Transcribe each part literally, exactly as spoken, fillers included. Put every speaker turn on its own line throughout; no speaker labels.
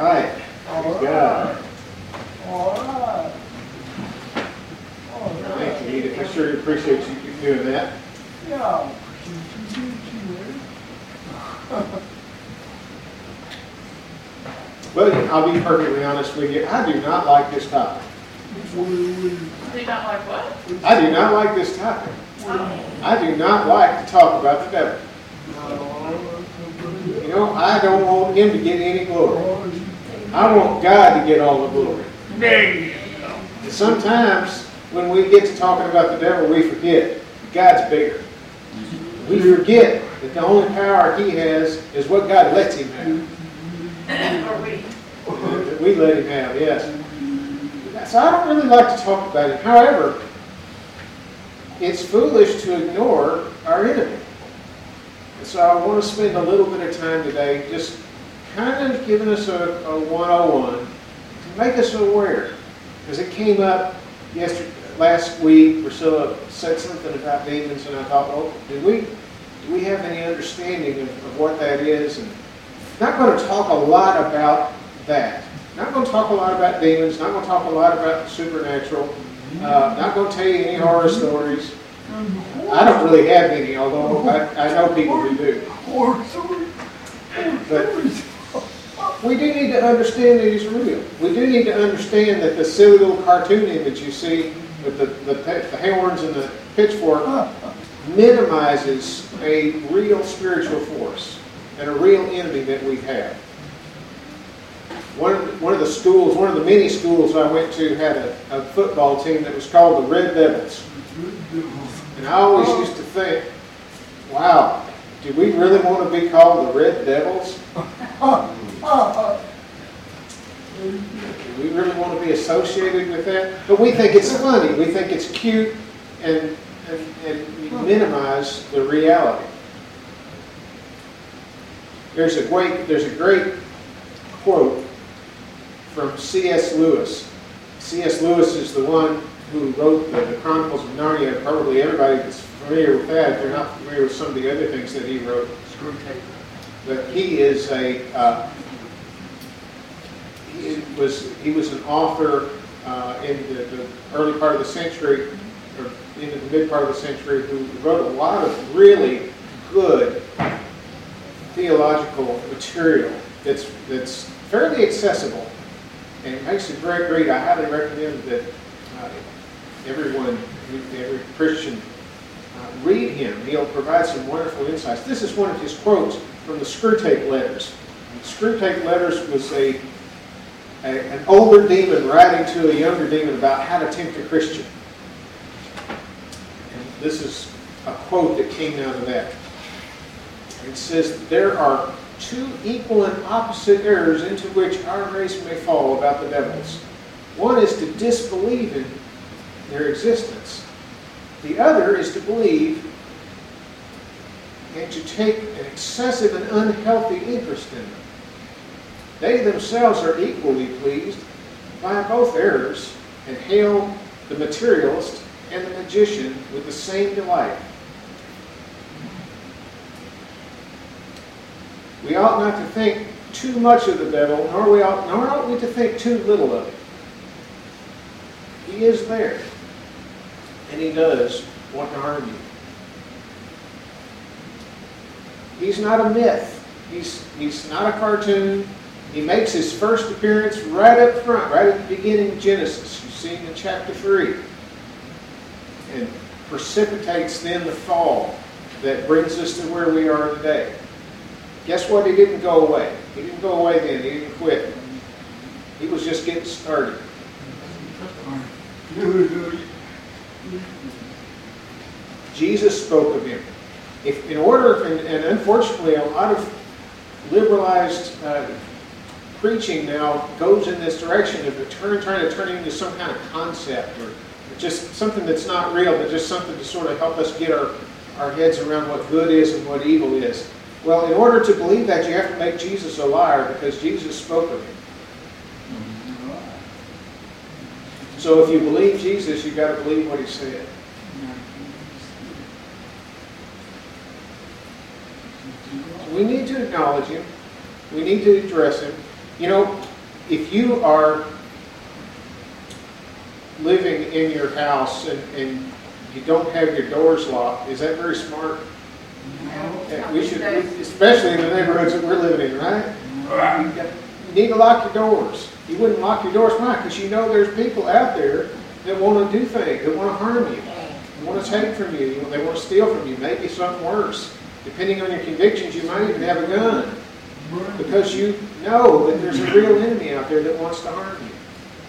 right. Praise God.
All right.
Thank you, Edith. I sure appreciate you doing that.
Yeah.
But I'll be perfectly honest with you, I do not like this topic.
Do you not like what?
I do not like this topic. I do not like to talk about the devil. You know, I don't want him to get any glory. I want God to get all the glory. And sometimes when we get to talking about the devil, we forget God's bigger. We forget that the only power he has is what God lets him have.
Or we.
That we let him have, yes. So I don't really like to talk about it. However, it's foolish to ignore our enemy. And so I want to spend a little bit of time today just kind of giving us a, a one oh one to make us aware. Because it came up yesterday, last week, Priscilla said something about demons, and I thought, well, did we, do we have any understanding of, of what that is? And I'm not going to talk a lot about that. Not going to talk a lot about demons. Not going to talk a lot about the supernatural. Uh, not going to tell you any horror stories. I don't really have any, although I, I know people who do. But we do need to understand that he's real. We do need to understand that the silly little cartoon image you see with the, the, the horns and the pitchfork minimizes a real spiritual force and a real enemy that we have. One of, the, one of the schools, one of the many schools I went to had a, a football team that was called the Red Devils. And I always used to think, wow, do we really want to be called the Red Devils? Do we really want to be associated with that? But we think it's funny. We think it's cute, and, and, and we minimize the reality. There's a great, there's a great quote from C S Lewis. C S Lewis is the one who wrote the, the Chronicles of Narnia. Probably everybody that's familiar with that, if they're not familiar with some of the other things that he wrote. But he is a uh, he was he was an author uh, in the, the early part of the century, or into the mid part of the century, who wrote a lot of really good theological material that's that's fairly accessible, and it makes a great read. I highly recommend that uh, everyone, every Christian, uh, read him. He'll provide some wonderful insights. This is one of his quotes from the Screwtape Letters. Screwtape Letters was a, a an older demon writing to a younger demon about how to tempt a Christian. And this is a quote that came out of that. It says, "There are two equal and opposite errors into which our race may fall about the devils. One is to disbelieve in their existence. The other is to believe and to take an excessive and unhealthy interest in them. They themselves are equally pleased by both errors and hail the materialist and the magician with the same delight. We ought not to think too much of the devil, nor, we ought, nor ought we to think too little of him. He is there, and he does want to harm you. He's not a myth. He's, he's not a cartoon. He makes his first appearance right up front, right at the beginning of Genesis. You see him in chapter three. And precipitates then the fall that brings us to where we are today. Guess what? He didn't go away. He didn't go away then. He didn't quit. He was just getting started. Jesus spoke of him. If in order, and, and unfortunately, a lot of liberalized uh, preaching now goes in this direction of turn, trying to turn it into some kind of concept, or just something that's not real, but just something to sort of help us get our, our heads around what good is and what evil is. Well, in order to believe that, you have to make Jesus a liar, because Jesus spoke of him. So if you believe Jesus, you've got to believe what he said. We need to acknowledge him. We need to address him. You know, if you are living in your house and, and you don't have your doors locked, is that very smart? Yeah, we should, especially in the neighborhoods that we're living in, right? You got- you need to lock your doors. You wouldn't lock your doors, why? Because you know there's people out there that want to do things, that want to harm you, they want to take from you, they want to steal from you, maybe something worse. Depending on your convictions, you might even have a gun. Because you know that there's a real enemy out there that wants to harm you.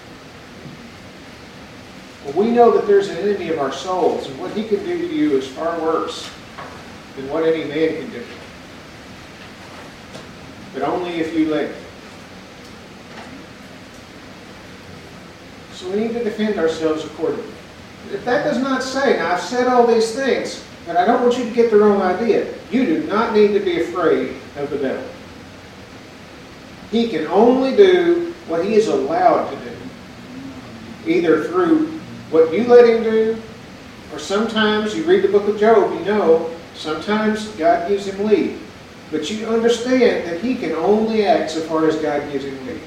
Well, we know that there's an enemy of our souls, and what he can do to you is far worse than what any man can do. But only if you let him. So we need to defend ourselves accordingly. If that does not say, now I've said all these things, but I don't want you to get the wrong idea. You do not need to be afraid of the devil. He can only do what he is allowed to do. Either through what you let him do, or sometimes you read the book of Job, you know, sometimes God gives him leave. But you understand that he can only act so far as God gives him leave.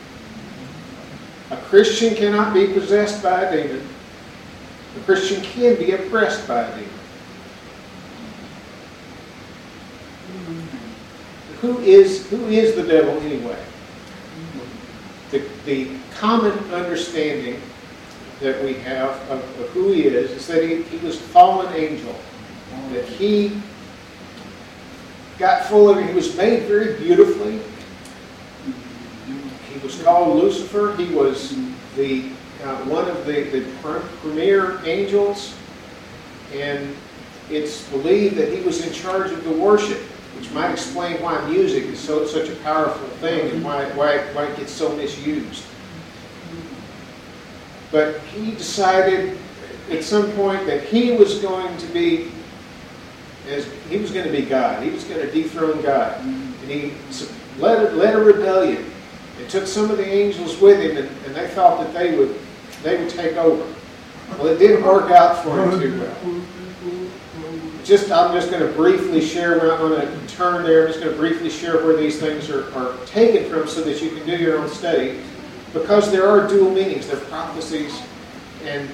A Christian cannot be possessed by a demon. A Christian can be oppressed by a demon. Who is, who is the devil anyway? The, the common understanding that we have of, of who he is is that he, he was a fallen angel. That he got full of, he was made very beautifully. He was called Lucifer. He was the uh, one of the, the premier angels. And it's believed that he was in charge of the worship, which might explain why music is so such a powerful thing and why, why, why it gets so misused. But he decided at some point that he was going to be, as he was going to be God. He was going to dethrone God. And he led, led a rebellion. And took some of the angels with him, and, and they thought that they would, they would take over. Well, it didn't work out for him too well. Just, I'm just going to briefly share, we're not going to turn there, I'm just going to briefly share where these things are, are taken from so that you can do your own study. Because there are dual meanings, there are prophecies, and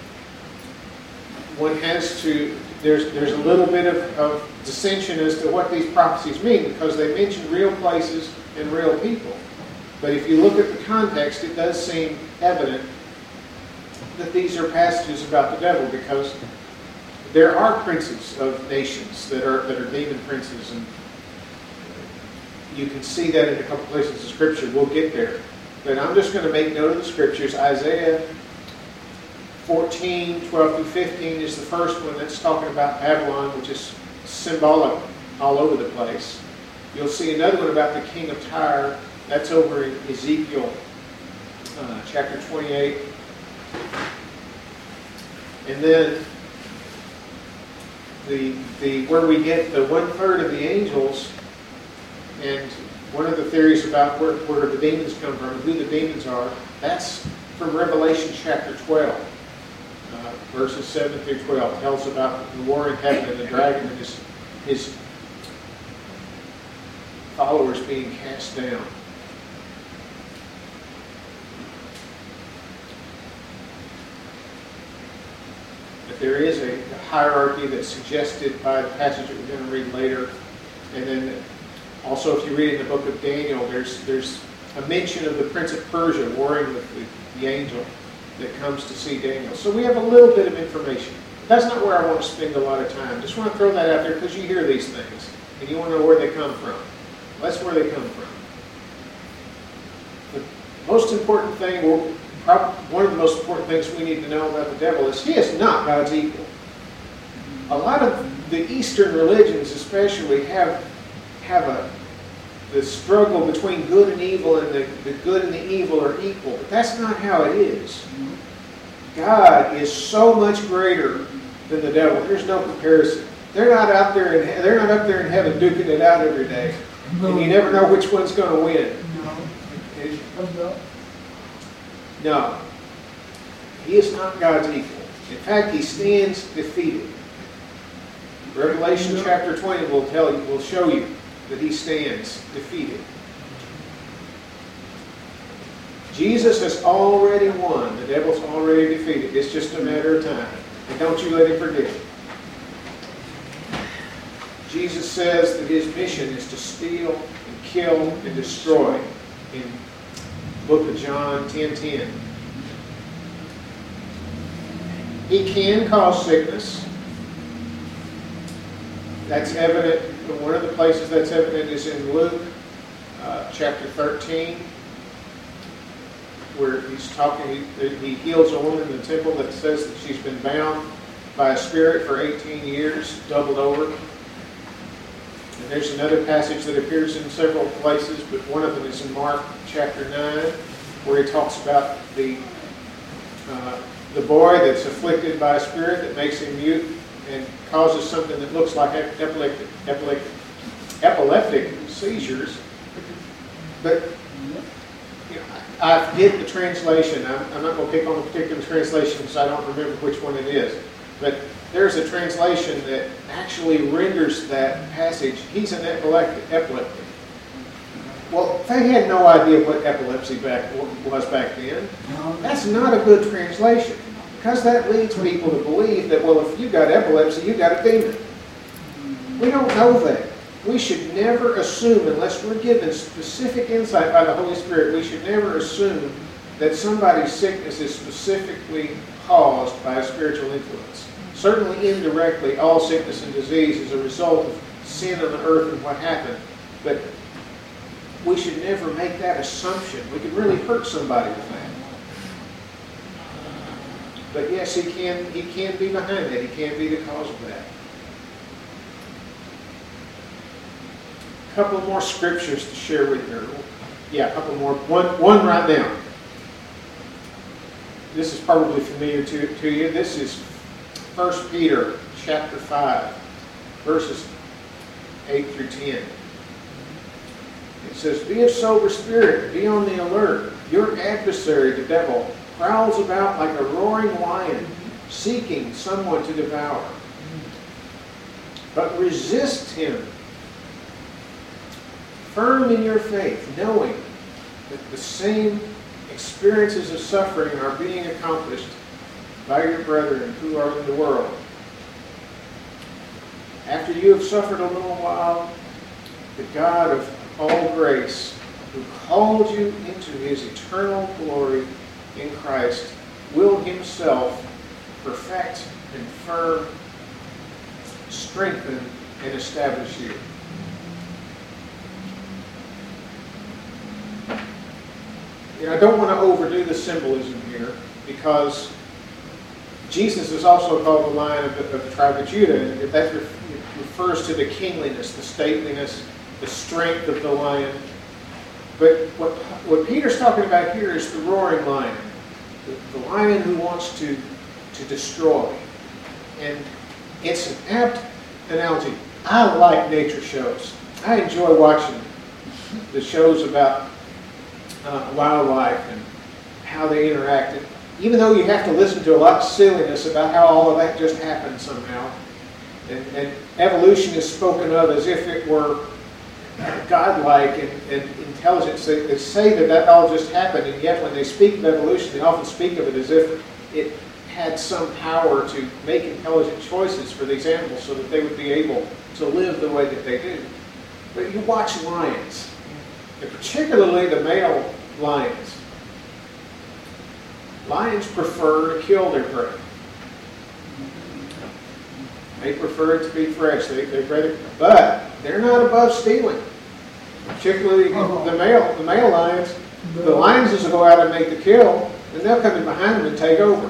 one has to, there's, there's a little bit of, of dissension as to what these prophecies mean, because they mention real places and real people. But if you look at the context, it does seem evident that these are passages about the devil, because there are princes of nations that are that are demon princes, and you can see that in a couple places in Scripture. We'll get there. But I'm just going to make note of the Scriptures. Isaiah fourteen, twelve through fifteen is the first one that's talking about Babylon, which is symbolic all over the place. You'll see another one about the king of Tyre. That's over in Ezekiel uh, chapter twenty-eight. And then the the where we get the one third of the angels, and one of the theories about where, where the demons come from, who the demons are, that's from Revelation chapter twelve, uh, verses seven through twelve. It tells about the war in heaven and the dragon and his, his followers being cast down. But there is a, a hierarchy that's suggested by the passage that we're going to read later. And then also, if you read in the book of Daniel, there's there's a mention of the Prince of Persia warring with the, the angel that comes to see Daniel. So we have a little bit of information. That's not where I want to spend a lot of time. Just want to throw that out there because you hear these things and you want to know where they come from. That's where they come from. The most important thing, well, probably one of the most important things we need to know about the devil is he is not God's equal. A lot of the Eastern religions especially have have a the struggle between good and evil, and the, the good and the evil are equal. But that's not how it is. God is so much greater than the devil. There's no comparison. They're not out there in they're not up there in heaven duking it out every day. And you never know which one's going to win.
No.
No. He is not God's equal. In fact, he stands defeated. Revelation chapter twenty will tell you, will show you that he stands defeated. Jesus has already won. The devil's already defeated. It's just a matter of time. And don't you let him forget it. Jesus says that his mission is to steal and kill and destroy in the book of John ten ten. He can cause sickness. That's evident. One of the places that's evident is in Luke uh, chapter thirteen, where he's talking, he, he heals a woman in the temple that says that she's been bound by a spirit for eighteen years, doubled over. And there's another passage that appears in several places, but one of them is in Mark chapter nine, where he talks about the uh, the boy that's afflicted by a spirit that makes him mute and causes something that looks like epileptic, epileptic, epileptic seizures. But you know, I forget the translation. I'm, I'm not going to pick on a particular translation because I don't remember which one it is. But there's a translation that actually renders that passage, he's an epileptic. epileptic. Well, they had no idea what epilepsy back, was back then. That's not a good translation, because that leads people to believe that, well, if you got epilepsy, you got a demon. We don't know that. We should never assume, unless we're given specific insight by the Holy Spirit, we should never assume that somebody's sickness is specifically caused by a spiritual influence. Certainly indirectly, all sickness and disease is a result of sin on the earth and what happened. But we should never make that assumption. We could really hurt somebody with that. But yes, he can, he can be behind that. He can be the cause of that. A couple more scriptures to share with you. Yeah, a couple more. One, one right now. This is probably familiar to, to you. This is First Peter chapter five, verses eight through ten. It says, "Be of sober spirit, be on the alert. Your adversary, the devil, prowls about like a roaring lion, seeking someone to devour. But resist him, firm in your faith, knowing that the same experiences of suffering are being accomplished by your brethren who are in the world. After you have suffered a little while, the God of all grace, who called you into his eternal glory in Christ, will himself perfect and firm, strengthen and establish you." You know, I don't want to overdo the symbolism here, because Jesus is also called the Lion of the, of the tribe of Judah, and that refers to the kingliness, the stateliness, the strength of the lion. But what, what Peter's talking about here is the roaring lion, the, the lion who wants to, to destroy. And it's an apt analogy. I like nature shows. I enjoy watching the shows about uh, wildlife and how they interact. And even though you have to listen to a lot of silliness about how all of that just happened somehow, and, and evolution is spoken of as if it were godlike and, and intelligence. They, they say that that all just happened, and yet when they speak of evolution, they often speak of it as if it had some power to make intelligent choices for these animals so that they would be able to live the way that they do. But you watch lions, and particularly the male lions. Lions prefer to kill their prey. They prefer it to be fresh. They, they'd rather, but they're not above stealing. Particularly the male, the male lions. The lions will go out and make the kill, and they'll come in behind them and take over.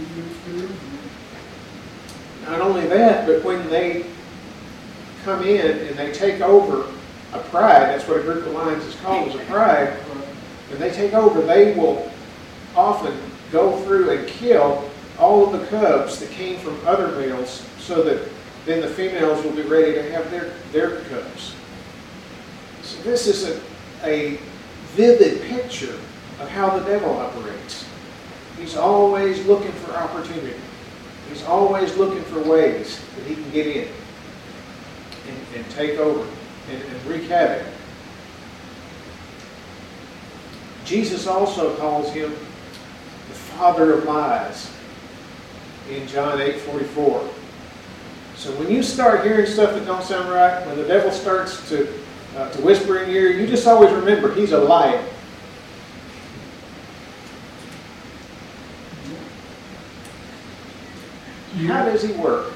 Not only that, but when they come in and they take over a pride, that's what a group of lions is called, is a pride. When they take over, they will often go through and kill all of the cubs that came from other males, so that then the females will be ready to have their, their cubs. So this is a, a vivid picture of how the devil operates. He's always looking for opportunity. He's always looking for ways that he can get in and, and take over and, and wreak havoc. Jesus also calls him the father of lies in John eight forty-four. So when you start hearing stuff that don't sound right, when the devil starts to, uh, to whisper in your ear, you just always remember he's a liar. How does he work?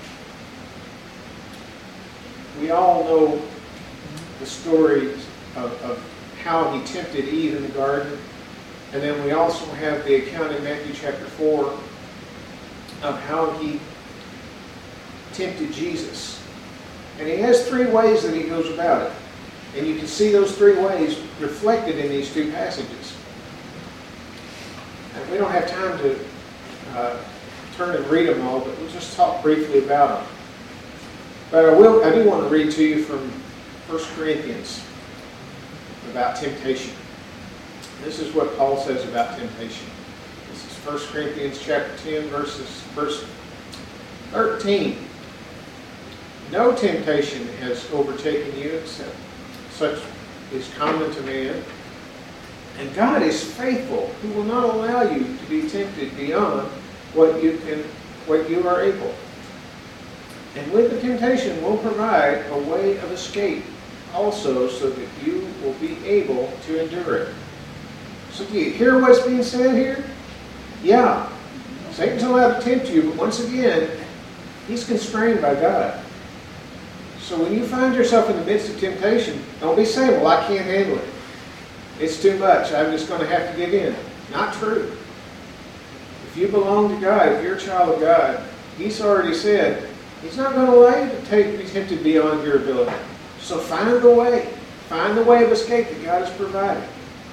We all know the story of, of how he tempted Eve in the garden. And then we also have the account in Matthew chapter four of how he tempted Jesus. And he has three ways that he goes about it. And you can see those three ways reflected in these two passages. And we don't have time to uh, turn and read them all, but we'll just talk briefly about them. But I will, I do want to read to you from First Corinthians about temptation. This is what Paul says about temptation. This is First Corinthians chapter ten, verses, verse thirteen. No temptation has overtaken you except such is common to man. And God is faithful, who will not allow you to be tempted beyond what you can, what you are able. And with the temptation will provide a way of escape also, so that you will be able to endure it. So do you hear what's being said here? Yeah. Satan's allowed to tempt you, but once again, he's constrained by God. So when you find yourself in the midst of temptation, don't be saying, well, I can't handle it. It's too much. I'm just going to have to give in. Not true. If you belong to God, if you're a child of God, he's already said, he's not going to allow you to take, be tempted beyond your ability. So find the way. Find the way of escape that God has provided.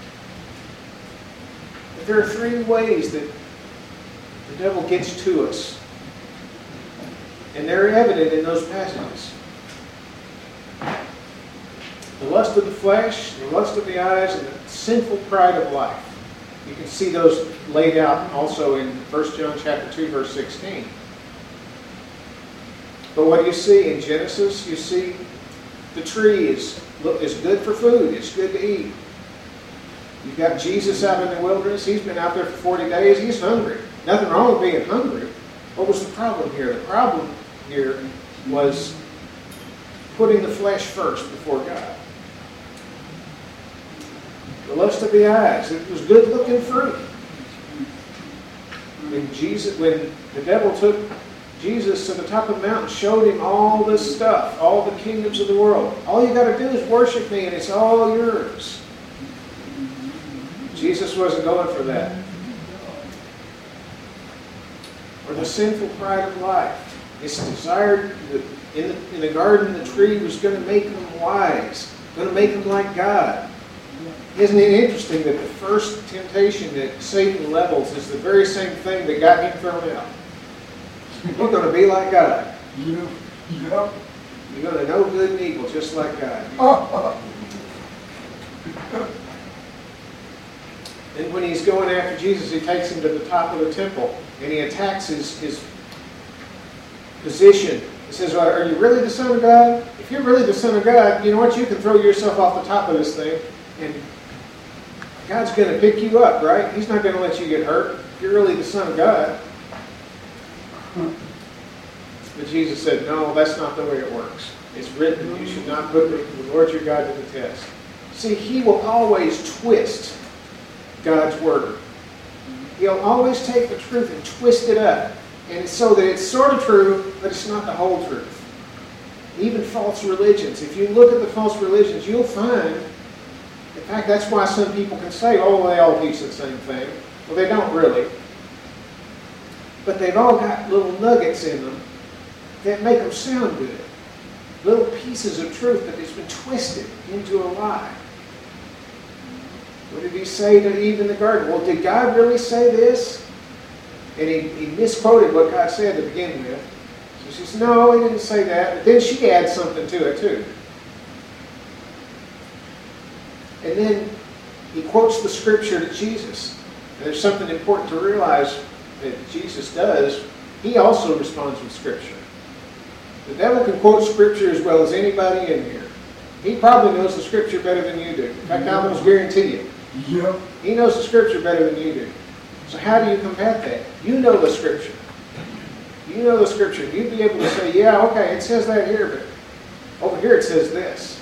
But there are three ways that the devil gets to us. And they're evident in those passages. The lust of the flesh, the lust of the eyes, and the sinful pride of life. You can see those laid out also in First John chapter two, verse sixteen. But what do you see in Genesis? You see the tree is, is good for food. It's good to eat. You've got Jesus out in the wilderness. He's been out there for forty days. He's hungry. Nothing wrong with being hungry. What was the problem here? The problem here was putting the flesh first before God. The lust of the eyes. It was good-looking fruit. When Jesus, when the devil took Jesus to the top of the mountain, showed him all this stuff, all the kingdoms of the world. All you got to do is worship me, and it's all yours. Jesus wasn't going for that. Or the sinful pride of life. It's desired in the, in the garden, the tree was going to make them wise, going to make them like God. Isn't it interesting that the first temptation that Satan levels is the very same thing that got him thrown out? You're going to be like God.
Yeah. Yeah.
You're going to know good and evil just like God. And when he's going after Jesus, he takes him to the top of the temple and he attacks his, his position. He says, well, are you really the Son of God? If you're really the Son of God, you know what? You can throw yourself off the top of this thing and God's going to pick you up, right? He's not going to let you get hurt. If you're really the Son of God. But Jesus said, no, that's not the way it works. It's written, you should not put the Lord your God to the test. See, he will always twist God's word. He'll always take the truth and twist it up. And so that it's sort of true, but it's not the whole truth. Even false religions. If you look at the false religions, you'll find, in fact, that's why some people can say, oh, they all teach the same thing. Well, they don't really. But they've all got little nuggets in them that make them sound good. Little pieces of truth that has been twisted into a lie. What did he say to Eve in the garden? Well, did God really say this? And he, he misquoted what God said to begin with. So she says, no, he didn't say that. But then she adds something to it too. And then he quotes the scripture to Jesus. And there's something important to realize that Jesus does. He also responds with scripture. The devil can quote scripture as well as anybody in here. He probably knows the scripture better than you do. In fact, I almost guarantee you,
Yep.
He knows the Scripture better than you do. So how do you combat that? You know the Scripture. You know the Scripture. You'd be able to say, yeah, okay, it says that here, but over here it says this.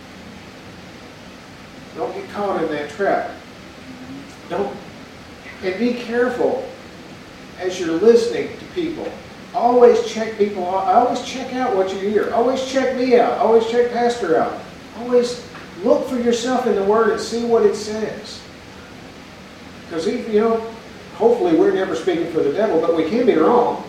Don't get caught in that trap. Don't. And be careful as you're listening to people. Always check people out. Always check out what you hear. Always check me out. Always check Pastor out. Always look for yourself in the Word and see what it says. Because, you know, hopefully we're never speaking for the devil, but we can be wrong.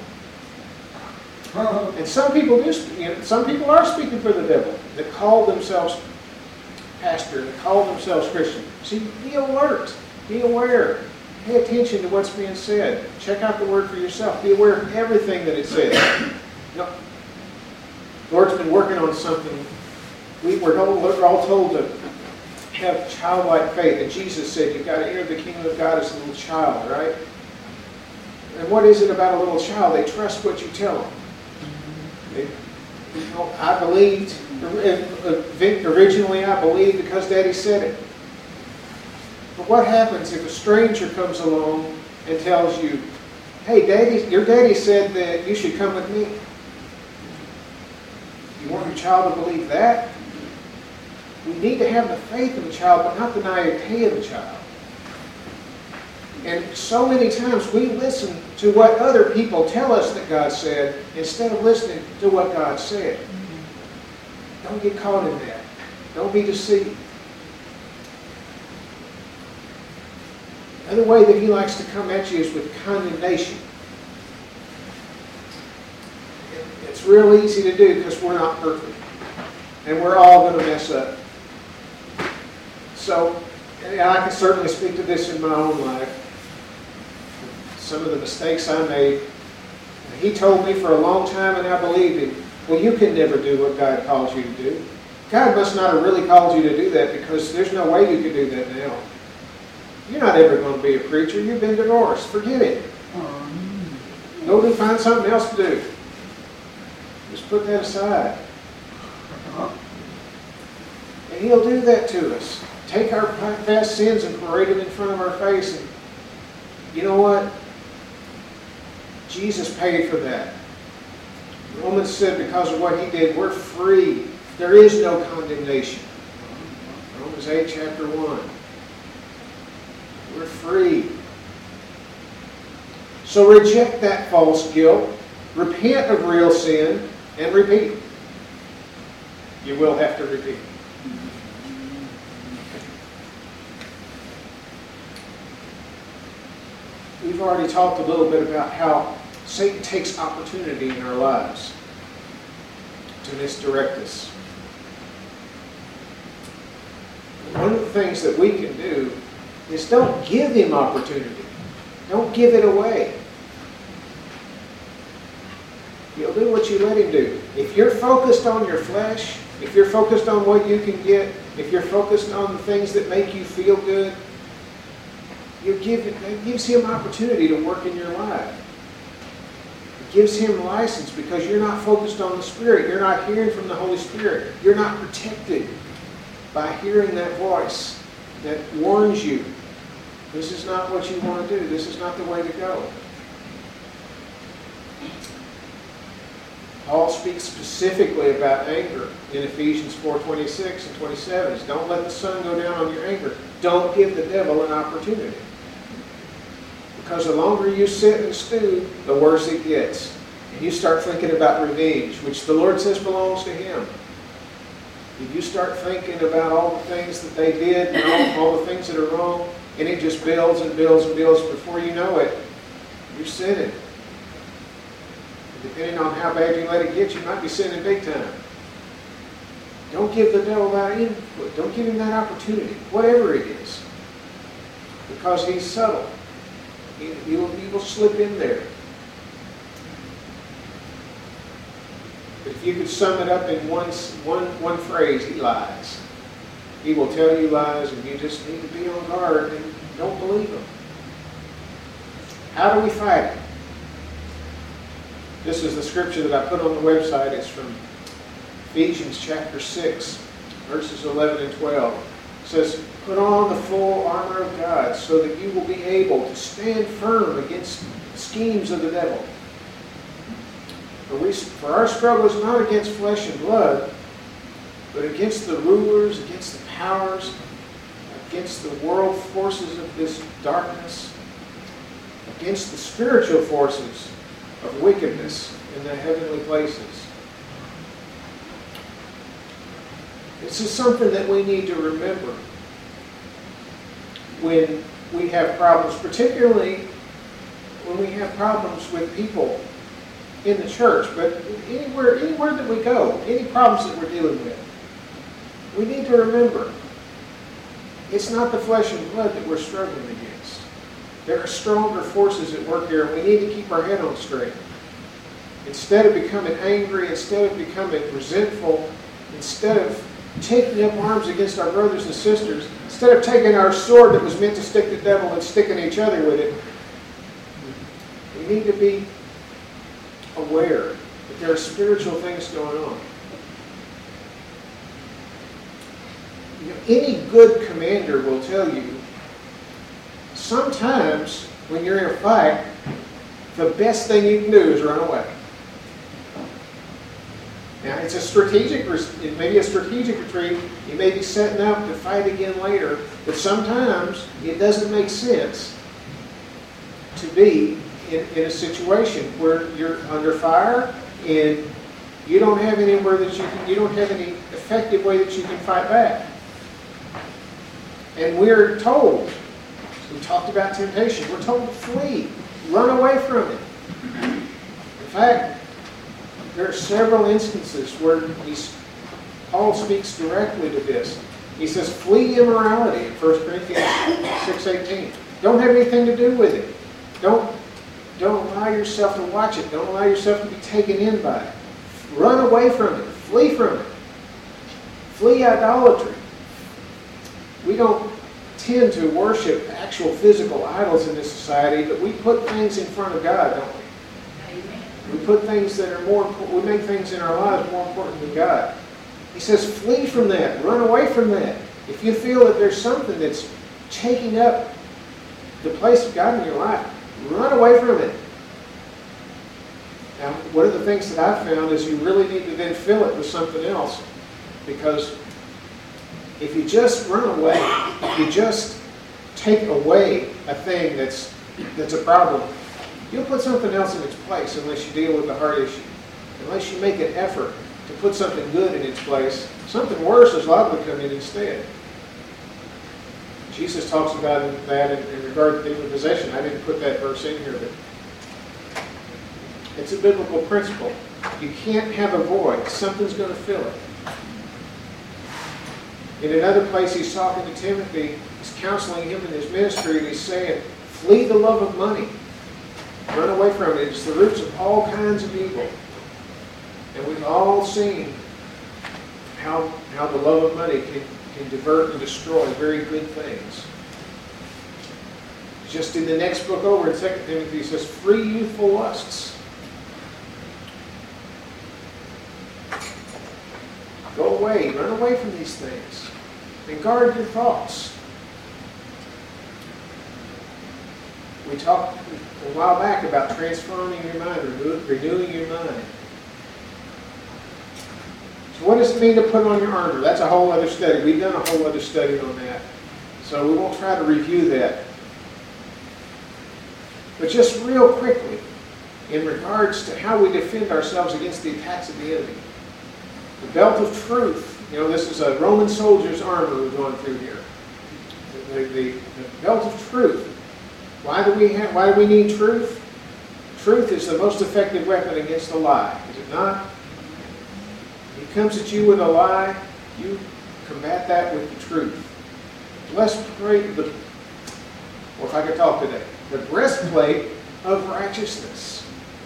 And some people do, you know, some people are speaking for the devil that call themselves pastor, that call themselves Christian. See, be alert. Be aware. Pay attention to what's being said. Check out the Word for yourself. Be aware of everything that it says. You know, the Lord's been working on something. We, we're, all, we're all told to have childlike faith. And Jesus said you've got to enter the kingdom of God as a little child, right? And what is it about a little child? They trust what you tell them. They, you know, I believed, originally I believed because Daddy said it. But what happens if a stranger comes along and tells you, hey, Daddy, your daddy said that you should come with me? You want your child to believe that? We need to have the faith of a child, but not the naivete of a child. And so many times we listen to what other people tell us that God said instead of listening to what God said. Don't get caught in that. Don't be deceived. Another way that he likes to come at you is with condemnation. It's real easy to do because we're not perfect. And we're all going to mess up. So, and I can certainly speak to this in my own life. Some of the mistakes I made. He told me for a long time, and I believed him, well, you can never do what God calls you to do. God must not have really called you to do that because there's no way you can do that now. You're not ever going to be a preacher. You've been divorced. Forget it. Go and find something else to do. Just put that aside. And he'll do that to us. Take our past sins and parade them in front of our face. And you know what? Jesus paid for that. Romans said because of what he did, we're free. There is no condemnation. Romans eight, chapter one. We're free. So reject that false guilt. Repent of real sin and repeat. You will have to repeat. We've already talked a little bit about how Satan takes opportunity in our lives to misdirect us. One of the things that we can do is don't give him opportunity. Don't give it away. You'll do what you let him do. If you're focused on your flesh, if you're focused on what you can get, if you're focused on the things that make you feel good, you give, it gives him opportunity to work in your life. It gives him license because you're not focused on the Spirit. You're not hearing from the Holy Spirit. You're not protected by hearing that voice that warns you. This is not what you want to do. This is not the way to go. Paul speaks specifically about anger in Ephesians four twenty-six and twenty-seven. It's, don't let the sun go down on your anger. Don't give the devil an opportunity. Because the longer you sit and stew, the worse it gets. And you start thinking about revenge, which the Lord says belongs to him. If you start thinking about all the things that they did and all, all the things that are wrong, and it just builds and builds and builds, before you know it, you're sinning. Depending on how bad you let it get, you might be sinning big time. Don't give the devil that input. Don't give him that opportunity, whatever it is. Because he's subtle. He, he, will, he will slip in there. But if you could sum it up in one, one, one phrase, he lies. He will tell you lies, and you just need to be on guard and don't believe him. How do we fight it? This is the scripture that I put on the website. It's from Ephesians chapter six, verses eleven and twelve. It says, put on the full armor of God so that you will be able to stand firm against the schemes of the devil. For, we, for our struggle is not against flesh and blood, but against the rulers, against the powers, against the world forces of this darkness, against the spiritual forces of wickedness in the heavenly places. This is something that we need to remember when we have problems, particularly when we have problems with people in the church, but anywhere, anywhere that we go, any problems that we're dealing with. We need to remember, it's not the flesh and blood that we're struggling against. There are stronger forces at work here, and we need to keep our head on straight. Instead of becoming angry, instead of becoming resentful, instead of taking up arms against our brothers and sisters, instead of taking our sword that was meant to stick the devil and sticking each other with it, we need to be aware that there are spiritual things going on. You know, any good commander will tell you, sometimes when you're in a fight, the best thing you can do is run away. Now, it's a strategic, it may be a strategic retreat. You may be setting up to fight again later, but sometimes it doesn't make sense to be in, in a situation where you're under fire and you don't have anywhere that you can, you don't have any effective way that you can fight back. And we're told, we talked about temptation, we're told to flee, run away from it. In fact, there are several instances where he's, Paul speaks directly to this. He says, flee immorality in First Corinthians six eighteen. Don't have anything to do with it. Don't, don't allow yourself to watch it. Don't allow yourself to be taken in by it. Run away from it. Flee from it. Flee idolatry. We don't tend to worship actual physical idols in this society, but we put things in front of God, don't we? We put things that are more, we make things in our lives more important than God. He says, flee from that. Run away from that. If you feel that there's something that's taking up the place of God in your life, run away from it. Now, one of the things that I've found is you really need to then fill it with something else. Because if you just run away, if you just take away a thing that's, that's a problem, you'll put something else in its place unless you deal with the heart issue. Unless you make an effort to put something good in its place, something worse is liable to come in instead. Jesus talks about that in, in regard to demon possession. I didn't put that verse in here, but it's a biblical principle. You can't have a void. Something's going to fill it. In another place, he's talking to Timothy. He's counseling him in his ministry, and he's saying, flee the love of money. Run away from it. It's the roots of all kinds of evil. And we've all seen how, how the love of money can, can divert and destroy very good things. Just in the next book over in Second Timothy, it says, free youthful lusts. Go away. Run away from these things. And guard your thoughts. We talked a while back about transforming your mind, renewing your mind. So what does it mean to put on your armor? That's a whole other study. We've done a whole other study on that. So we won't try to review that. But just real quickly, in regards to how we defend ourselves against the attacks of the enemy. The belt of truth. You know, this is a Roman soldier's armor we're going through here. The, the, the belt of truth. Why do we have, why do we need truth? Truth is the most effective weapon against a lie, is it not? He comes at you with a lie, you combat that with the truth. Let's pray, the, or if I could talk today, the breastplate of righteousness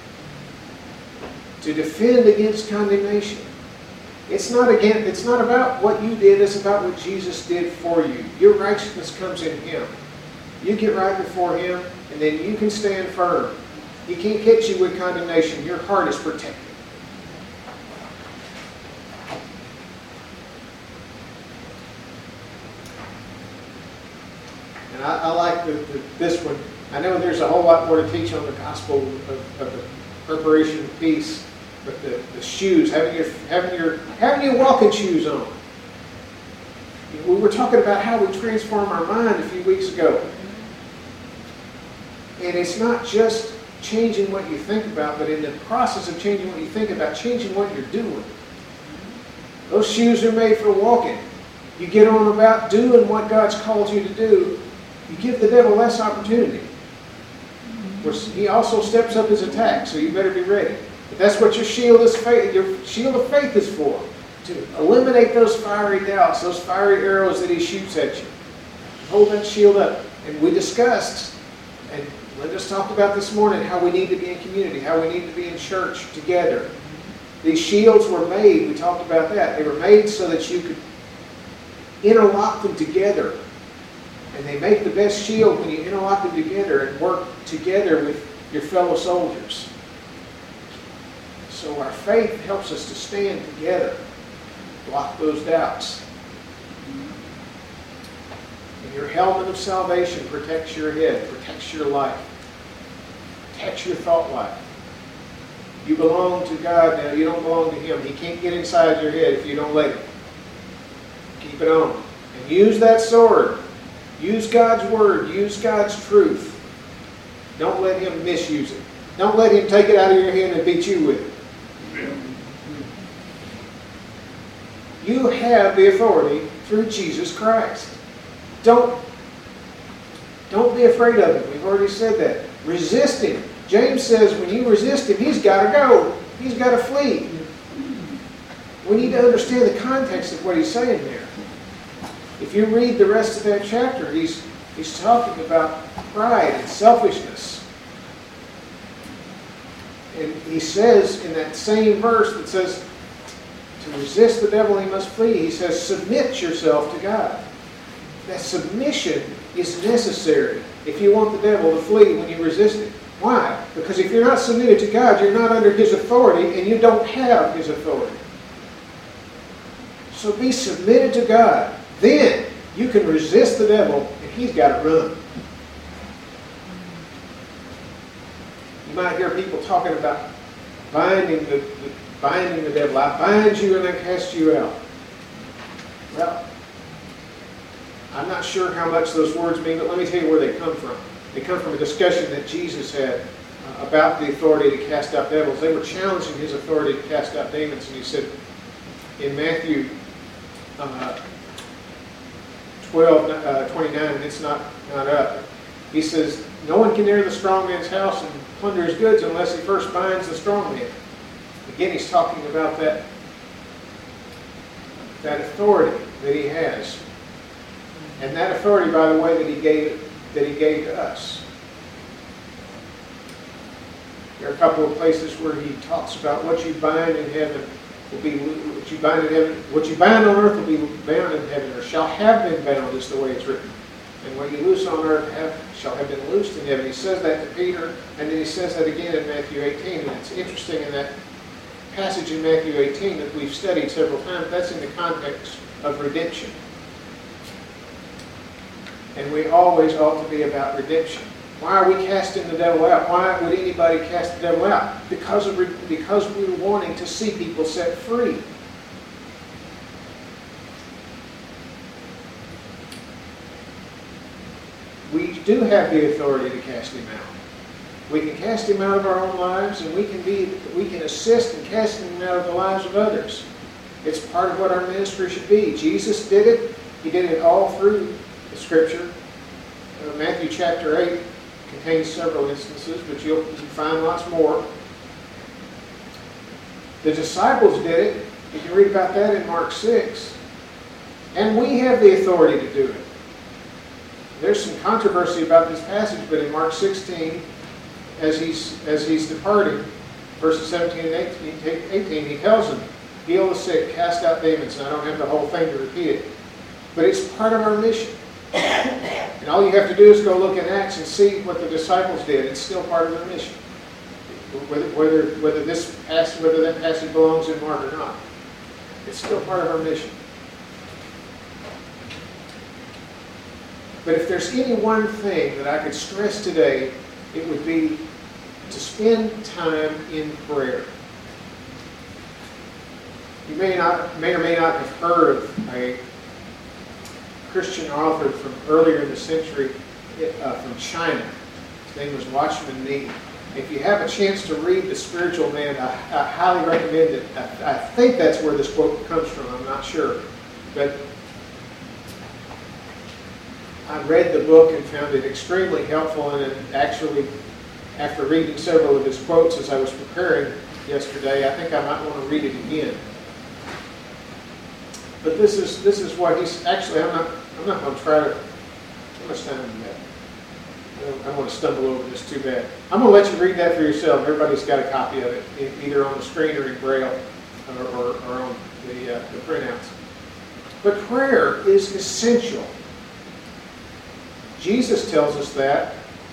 to defend against condemnation. It's not again, it's not about what you did, it's about what Jesus did for you. Your righteousness comes in Him. You get right before Him, and then you can stand firm. He can't hit you with condemnation. Your heart is protected. And I, I like the, the, this one. I know there's a whole lot more to teach on the gospel of, of the preparation of peace, but the, the shoes, having your having your having your walking shoes on. We were talking about how we transform our mind a few weeks ago. And it's not just changing what you think about, but in the process of changing what you think about, changing what you're doing. Those shoes are made for walking. You get on about doing what God's called you to do, you give the devil less opportunity. He also steps up his attack, so you better be ready. But that's what your shield is faith, your shield of faith is for. To eliminate those fiery doubts, those fiery arrows that he shoots at you. Hold that shield up. And we discussed, and Linda's talked about this morning, how we need to be in community, how we need to be in church together. These shields were made, we talked about that. They were made so that you could interlock them together. And they make the best shield when you interlock them together and work together with your fellow soldiers. So our faith helps us to stand together, block those doubts. And your helmet of salvation protects your head, protects your life, protects your thought life. You belong to God now. You don't belong to Him. He can't get inside your head if you don't let Him. Keep it on. And use that sword. Use God's Word. Use God's truth. Don't let Him misuse it. Don't let Him take it out of your hand and beat you with it. You have the authority through Jesus Christ. Don't, don't be afraid of Him. We've already said that. Resist Him. James says when you resist Him, He's got to go. He's got to flee. We need to understand the context of what He's saying there. If you read the rest of that chapter, he's, he's talking about pride and selfishness. And he says in that same verse that says, to resist the devil he must flee, he says, submit yourself to God. That submission is necessary if you want the devil to flee when you resist him. Why? Because if you're not submitted to God, you're not under His authority, and you don't have His authority. So be submitted to God. Then you can resist the devil, and he's got to run. You might hear people talking about binding the, the binding the devil. I bind you and I cast you out. Well, I'm not sure how much those words mean, but let me tell you where they come from. They come from a discussion that Jesus had uh, about the authority to cast out devils. They were challenging His authority to cast out demons, and He said in Matthew uh, twelve, uh, twenty-nine, and it's not, not up. He says, no one can enter the strong man's house and plunder his goods unless he first binds the strong man. Again, he's talking about that, that authority that he has. And that authority, by the way, that he gave that he gave to us. There are a couple of places where he talks about what you bind in heaven will be what you bind in heaven, what you bind on earth will be bound in heaven, or shall have been bound, is the way it's written. And what you loose on earth have, shall have been loosed in heaven. He says that to Peter, and then he says that again in Matthew eighteen. And it's interesting in that passage in Matthew eighteen that we've studied several times, that's in the context of redemption. And we always ought to be about redemption. Why are we casting the devil out? Why would anybody cast the devil out? Because of because we're wanting to see people set free. We do have the authority to cast him out. We can cast him out of our own lives, and we can be we can assist in casting him out of the lives of others. It's part of what our ministry should be. Jesus did it. He did it all through the Scripture. Uh, Matthew chapter eight contains several instances, but you'll find lots more. The disciples did it. You can read about that in Mark six. And we have the authority to do it. There's some controversy about this passage, but in Mark sixteen, as he's, as he's departing, verses seventeen and eighteen, he tells them, heal the sick, cast out demons. And I don't have the whole thing to repeat it. But it's part of our mission. And all you have to do is go look in Acts and see what the disciples did. It's still part of their mission. Whether, whether, whether, this passage, whether that passage belongs in Mark or not. It's still part of our mission. But if there's any one thing that I could stress today, it would be to spend time in prayer. You may not, may or may not have heard of a Christian author from earlier in the century uh, from China. His name was Watchman Nee. If you have a chance to read The Spiritual Man, I, I highly recommend it. I, I think that's where this quote comes from. I'm not sure. But I read the book and found it extremely helpful, and it actually, after reading several of his quotes as I was preparing yesterday, I think I might want to read it again. But this is this is what he's actually. I'm not. I'm not going to try to. How much time do we have? I don't, I don't want to stumble over this too bad. I'm going to let you read that for yourself. Everybody's got a copy of it, either on the screen or in Braille, or, or, or on the uh, the printouts. But prayer is essential. Jesus tells us that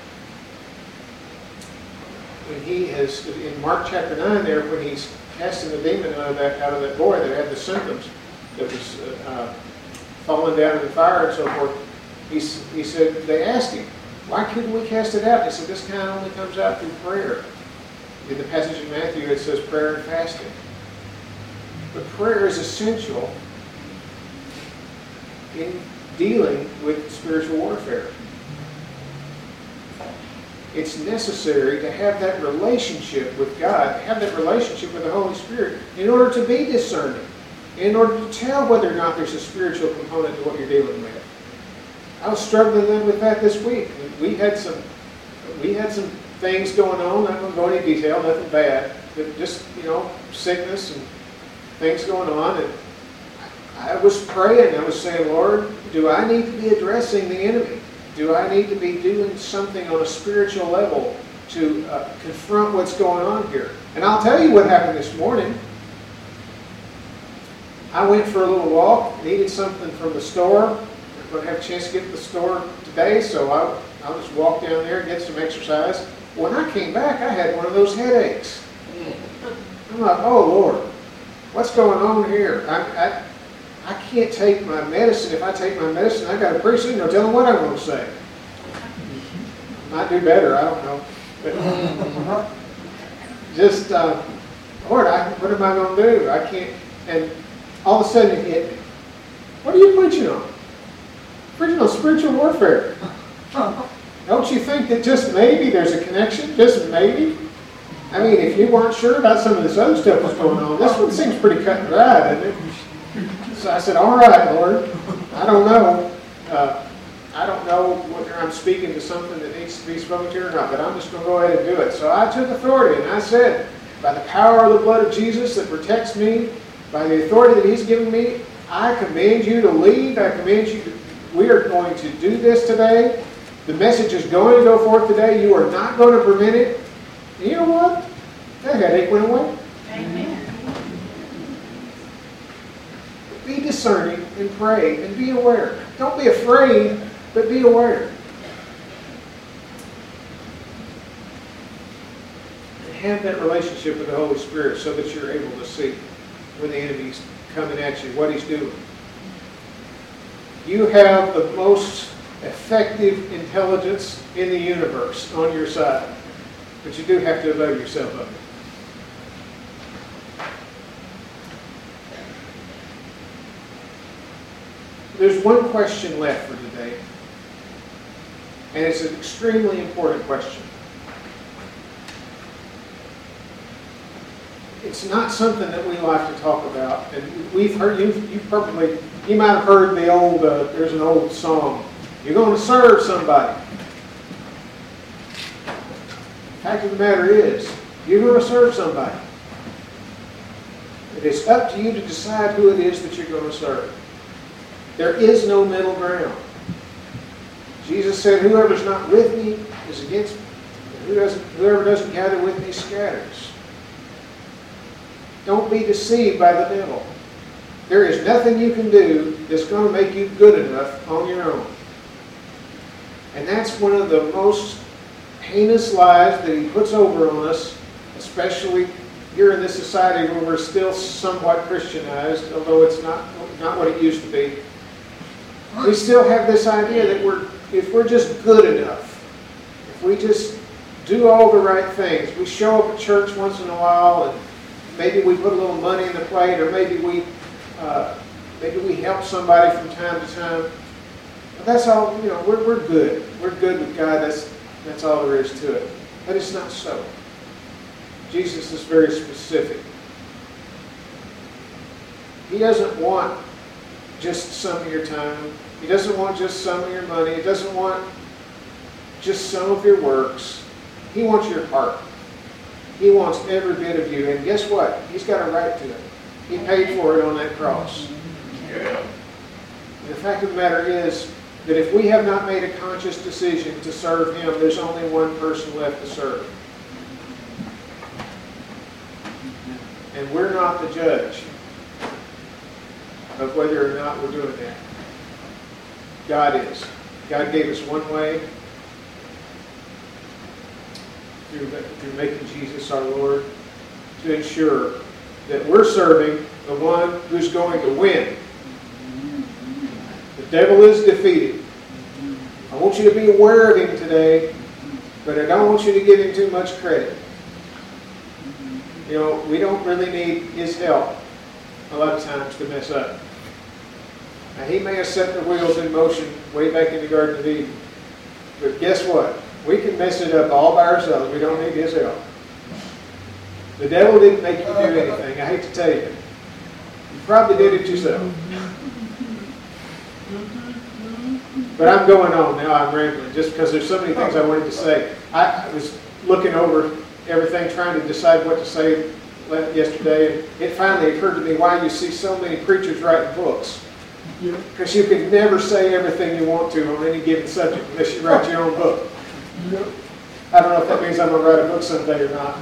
when he has in Mark chapter nine there, when he's casting the demon out of that out of that boy that had the symptoms, that was uh, falling down in the fire and so forth. He, he said, they asked him, why couldn't we cast it out? He said, this kind only comes out through prayer. In the passage in Matthew, it says prayer and fasting. But prayer is essential in dealing with spiritual warfare. It's necessary to have that relationship with God, to have that relationship with the Holy Spirit in order to be discerning, in order to tell whether or not there's a spiritual component to what you're dealing with. I was struggling with that this week. We had some, we had some things going on. I'm not going to go into detail, nothing bad, but just, you know, sickness and things going on. And I was praying. I was saying, Lord, do I need to be addressing the enemy? Do I need to be doing something on a spiritual level to uh, confront what's going on here? And I'll tell you what happened this morning. I went for a little walk, needed something from the store. I'm going to have a chance to get to the store today, so I'll, I'll just walk down there and get some exercise. When I came back, I had one of those headaches. I'm like, oh, Lord, what's going on here? I, I, I can't take my medicine. If I take my medicine, I got a pretty soon, no telling what I'm going to say. Might do better, I don't know. But just, uh, Lord, I, what am I going to do? I can't, and all of a sudden it hit me. What are you preaching on? Preaching on spiritual warfare. Don't you think that just maybe there's a connection? Just maybe? I mean, if you weren't sure about some of this other stuff that's going on, this one seems pretty cut and dry, doesn't it? So I said, all right, Lord, I don't know. Uh, I don't know whether I'm speaking to something that needs to be spoken to or not, but I'm just going to go ahead and do it. So I took authority and I said, by the power of the blood of Jesus that protects me, by the authority that He's given me, I command you to leave. I command you to, we are going to do this today. The message is going to go forth today. You are not going to prevent it. And you know what? That headache went away.
Amen.
Be discerning and pray and be aware. Don't be afraid, but be aware. And have that relationship with the Holy Spirit so that you're able to see when the enemy's coming at you, what he's doing. You have the most effective intelligence in the universe on your side, but you do have to avail yourself of it. There's one question left for today, and it's an extremely important question. It's not something that we like to talk about, and we've heard, you've, you've probably, you might have heard the old, uh, there's an old song, you're going to serve somebody. The fact of the matter is, you're going to serve somebody. It is up to you to decide who it is that you're going to serve. There is no middle ground. Jesus said, whoever's not with me is against me. And who doesn't, whoever doesn't gather with me scatters. Don't be deceived by the devil. There is nothing you can do that's going to make you good enough on your own. And that's one of the most heinous lies that he puts over on us, especially here in this society where we're still somewhat Christianized, although it's not, not what it used to be. We still have this idea that we're if we're just good enough, if we just do all the right things, we show up at church once in a while, and maybe we put a little money in the plate, or maybe we uh, maybe we help somebody from time to time. But that's all. You know, we're we're good. We're good with God. That's that's all there is to it. But it's not so. Jesus is very specific. He doesn't want just some of your time. He doesn't want just some of your money. He doesn't want just some of your works. He wants your heart. He wants every bit of you. And guess what? He's got a right to it. He paid for it on that cross.
Yeah.
And the fact of the matter is that if we have not made a conscious decision to serve Him, there's only one person left to serve. And we're not the judge of whether or not we're doing that. God is. God gave us one way through, through making Jesus our Lord to ensure that we're serving the one who's going to win. The devil is defeated. I want you to be aware of him today, but I don't want you to give him too much credit. You know, we don't really need his help a lot of times to mess up. Now, he may have set the wheels in motion way back in the Garden of Eden. But guess what? We can mess it up all by ourselves. We don't need his help. The devil didn't make you do anything. I hate to tell you. You probably did it yourself. But I'm going on now. I'm rambling just because there's so many things I wanted to say. I, I was looking over everything, trying to decide what to say yesterday. And it finally occurred to me why you see so many preachers writing books. Because you can never say everything you want to on any given subject unless you write your own book. I don't know if that means I'm going to write a book someday or not.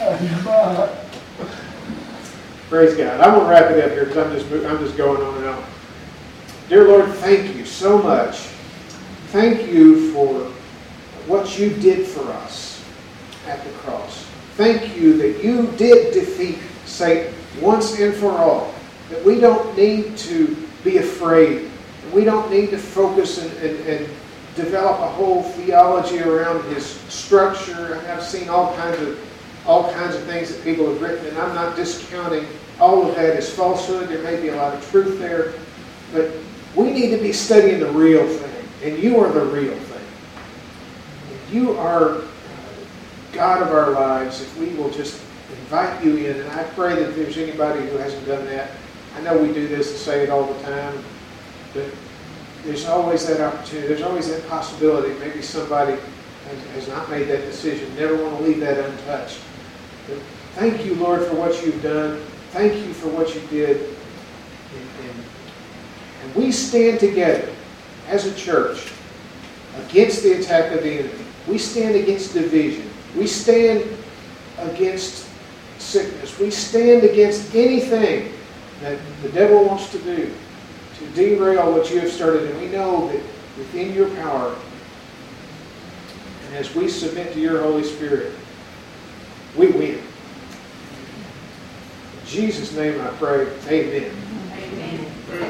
Praise God. I'm going to wrap it up here because I'm just, I'm just going on and on. Dear Lord, thank you so much. Thank you for what you did for us at the cross. Thank you that you did defeat Satan once and for all. That we don't need to be afraid. We don't need to focus and, and, and develop a whole theology around his structure. I've seen all kinds of all kinds of things that people have written, and I'm not discounting all of that as falsehood. There may be a lot of truth there, but we need to be studying the real thing, and you are the real thing. You are God of our lives. If we will just invite you in, and I pray that if there's anybody who hasn't done that, I know we do this and say it all the time, but there's always that opportunity. There's always that possibility. Maybe somebody has, has not made that decision. Never want to leave that untouched. But thank you, Lord, for what you've done. Thank you for what you did. And, and, and we stand together as a church against the attack of the enemy. We stand against division. We stand against sickness. We stand against anything that the devil wants to do to derail what you have started. And we know that within your power, and as we submit to your Holy Spirit, we win. In Jesus' name I pray, amen.